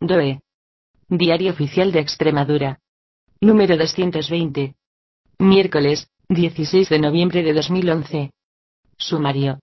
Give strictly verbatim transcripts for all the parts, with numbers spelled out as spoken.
D O E. Diario Oficial de Extremadura. Número doscientos veinte. Miércoles, dieciséis de noviembre de dos mil once. Sumario.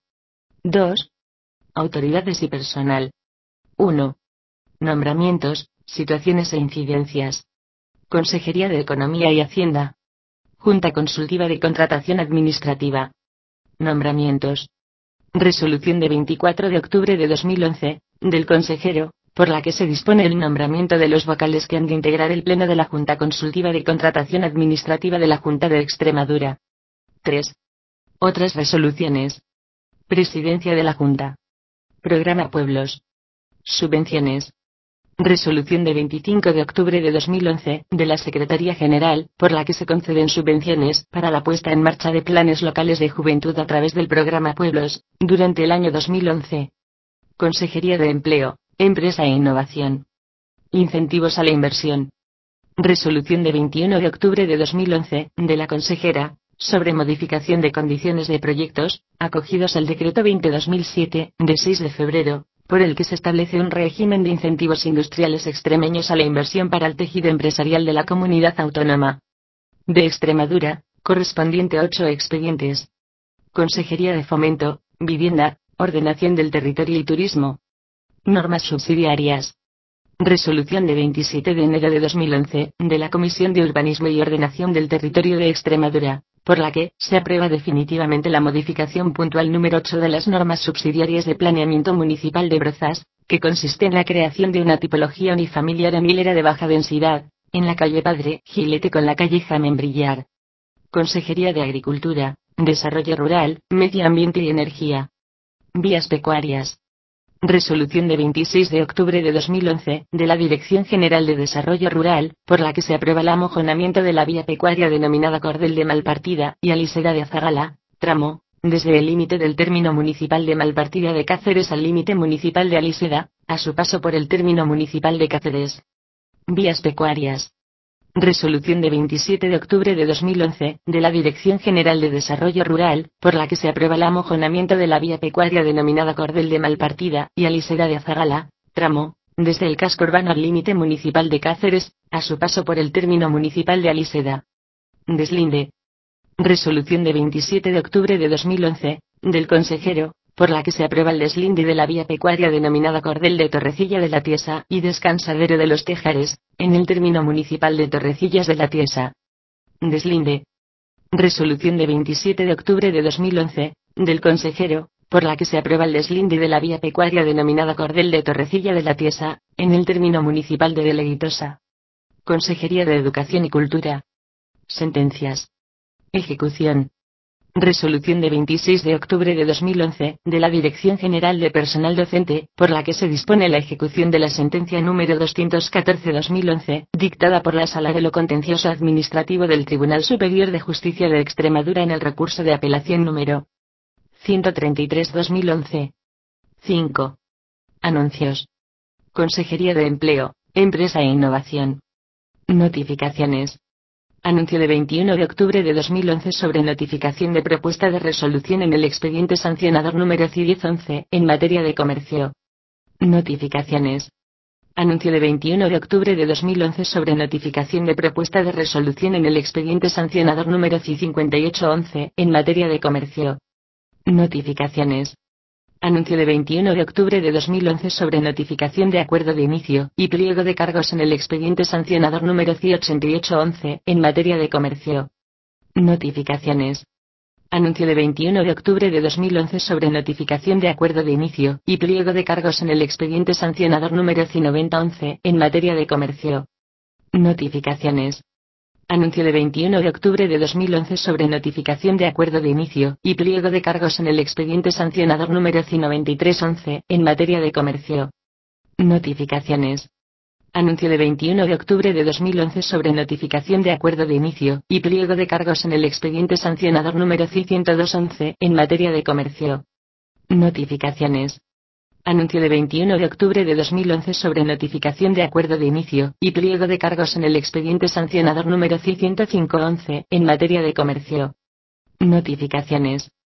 dos. Autoridades y personal. uno. Nombramientos, situaciones e incidencias. Consejería de Economía y Hacienda. Junta Consultiva de Contratación Administrativa. Nombramientos. Resolución de veinticuatro de octubre de dos mil once, del consejero, por la que se dispone el nombramiento de los vocales que han de integrar el Pleno de la Junta Consultiva de Contratación Administrativa de la Junta de Extremadura. tres. Otras resoluciones. Presidencia de la Junta. Programa Pueblos. Subvenciones. Resolución de veinticinco de octubre de dos mil once, de la Secretaría General, por la que se conceden subvenciones para la puesta en marcha de planes locales de juventud a través del Programa Pueblos, durante el año dos mil once. Consejería de Empleo, Empresa e Innovación. Incentivos a la inversión. Resolución de veintiuno de octubre de dos mil once, de la consejera, sobre modificación de condiciones de proyectos, acogidos al Decreto veinte barra dos mil siete, de seis de febrero, por el que se establece un régimen de incentivos industriales extremeños a la inversión para el tejido empresarial de la comunidad autónoma de Extremadura, correspondiente a ocho expedientes. Consejería de Fomento, Vivienda, Ordenación del Territorio y Turismo. Normas subsidiarias. Resolución de veintisiete de enero de dos mil once, de la Comisión de Urbanismo y Ordenación del Territorio de Extremadura, por la que se aprueba definitivamente la modificación puntual número ocho de las normas subsidiarias de planeamiento municipal de Brozas, que consiste en la creación de una tipología unifamiliar en hilera de baja densidad, en la calle Padre Gilete con la calle Jamen Brillar. Consejería de Agricultura, Desarrollo Rural, Medio Ambiente y Energía. Vías pecuarias. Resolución de veintiséis de octubre de dos mil once, de la Dirección General de Desarrollo Rural, por la que se aprueba el amojonamiento de la vía pecuaria denominada Cordel de Malpartida y Aliseda de Azagala, tramo, desde el límite del término municipal de Malpartida de Cáceres al límite municipal de Aliseda, a su paso por el término municipal de Cáceres. Vías pecuarias. Resolución de veintisiete de octubre de dos mil once, de la Dirección General de Desarrollo Rural, por la que se aprueba el amojonamiento de la vía pecuaria denominada Cordel de Malpartida y Aliseda de Azagala, tramo, desde el casco urbano al límite municipal de Cáceres, a su paso por el término municipal de Aliseda. Deslinde. Resolución de veintisiete de octubre de dos mil once, del consejero, por la que se aprueba el deslinde de la vía pecuaria denominada Cordel de Torrecilla de la Tiesa y Descansadero de los Tejares, en el término municipal de Torrecillas de la Tiesa. Deslinde. Resolución de veintisiete de octubre de dos mil once, del consejero, por la que se aprueba el deslinde de la vía pecuaria denominada Cordel de Torrecilla de la Tiesa, en el término municipal de Deleguitosa. Consejería de Educación y Cultura. Sentencias. Ejecución. Resolución de veintiséis de octubre de dos mil once, de la Dirección General de Personal Docente, por la que se dispone la ejecución de la sentencia número doscientos catorce barra dos mil once, dictada por la Sala de lo Contencioso Administrativo del Tribunal Superior de Justicia de Extremadura en el recurso de apelación número ciento treinta y tres barra dos mil once. cinco. Anuncios. Consejería de Empleo, Empresa e Innovación. Notificaciones. Anuncio de veintiuno de octubre de dos mil once sobre notificación de propuesta de resolución en el expediente sancionador número C I diez once, en materia de comercio. Notificaciones. Anuncio de veintiuno de octubre de dos mil once sobre notificación de propuesta de resolución en el expediente sancionador número C I cincuenta y ocho once, en materia de comercio. Notificaciones. Anuncio de veintiuno de octubre de dos mil once sobre notificación de acuerdo de inicio y pliego de cargos en el expediente sancionador número C I ochenta y ocho once, en materia de comercio. Notificaciones. Anuncio de veintiuno de octubre de dos mil once sobre notificación de acuerdo de inicio y pliego de cargos en el expediente sancionador número C I noventa once, en materia de comercio. Notificaciones. Anuncio de veintiuno de octubre de dos mil once sobre notificación de acuerdo de inicio y pliego de cargos en el expediente sancionador número C I noventa y tres once, en materia de comercio. Notificaciones. Anuncio de veintiuno de octubre de dos mil once sobre notificación de acuerdo de inicio y pliego de cargos en el expediente sancionador número C I ciento dos once, en materia de comercio. Notificaciones. Anuncio de veintiuno de octubre de dos mil once sobre notificación de acuerdo de inicio y pliego de cargos en el expediente sancionador número C I ciento cinco once, en materia de comercio. Notificaciones.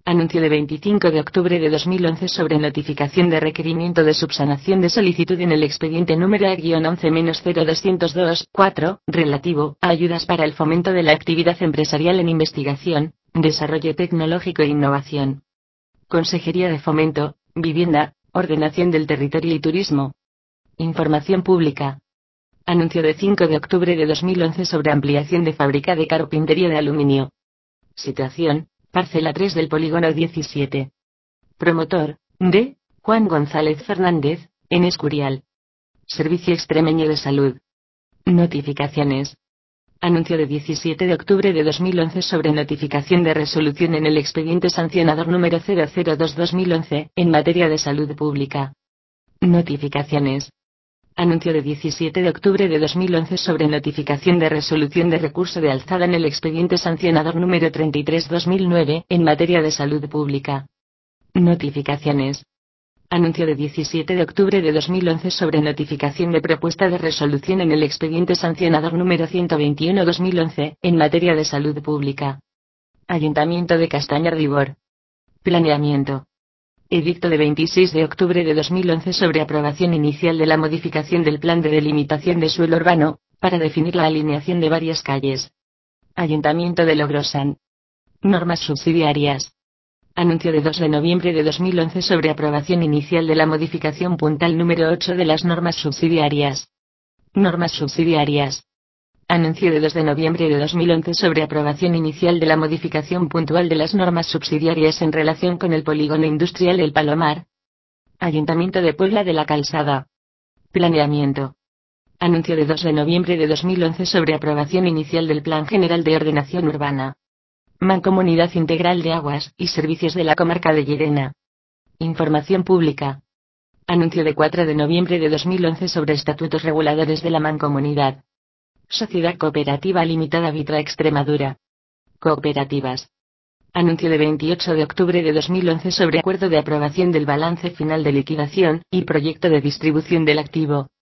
Anuncio de veinticinco de octubre de dos mil once sobre notificación de requerimiento de subsanación de solicitud en el expediente número A once cero doscientos dos cuatro, relativo a ayudas para el fomento de la actividad empresarial en investigación, desarrollo tecnológico e innovación. Consejería de Fomento, Vivienda, Ordenación del Territorio y Turismo. Información pública. Anuncio de cinco de octubre de dos mil once sobre ampliación de fábrica de carpintería de aluminio. Situación: parcela tres del polígono diecisiete. Promotor: D. Juan González Fernández, en Escurial. Servicio Extremeño de Salud. Notificaciones. Anuncio de diecisiete de octubre de dos mil once sobre notificación de resolución en el expediente sancionador número cero cero dos barra dos mil once, en materia de salud pública. Notificaciones. Anuncio de diecisiete de octubre de dos mil once sobre notificación de resolución de recurso de alzada en el expediente sancionador número treinta y tres barra dos mil nueve, en materia de salud pública. Notificaciones. Anuncio de diecisiete de octubre de dos mil once sobre notificación de propuesta de resolución en el expediente sancionador número ciento veintiuno barra dos mil once, en materia de salud pública. Ayuntamiento de Castañar de Ibor. Planeamiento. Edicto de veintiséis de octubre de dos mil once sobre aprobación inicial de la modificación del plan de delimitación de suelo urbano, para definir la alineación de varias calles. Ayuntamiento de Logrosan. Normas subsidiarias. Anuncio de dos de noviembre de dos mil once sobre aprobación inicial de la modificación puntual número ocho de las normas subsidiarias. Normas subsidiarias. Anuncio de dos de noviembre de dos mil once sobre aprobación inicial de la modificación puntual de las normas subsidiarias en relación con el polígono industrial El Palomar. Ayuntamiento de Puebla de la Calzada. Planeamiento. Anuncio de dos de noviembre de dos mil once sobre aprobación inicial del Plan General de Ordenación Urbana. Mancomunidad Integral de Aguas y Servicios de la Comarca de Llerena. Información pública. Anuncio de cuatro de noviembre de dos mil once sobre estatutos reguladores de la Mancomunidad. Sociedad Cooperativa Limitada Vitra Extremadura. Cooperativas. Anuncio de veintiocho de octubre de dos mil once sobre acuerdo de aprobación del balance final de liquidación y proyecto de distribución del activo.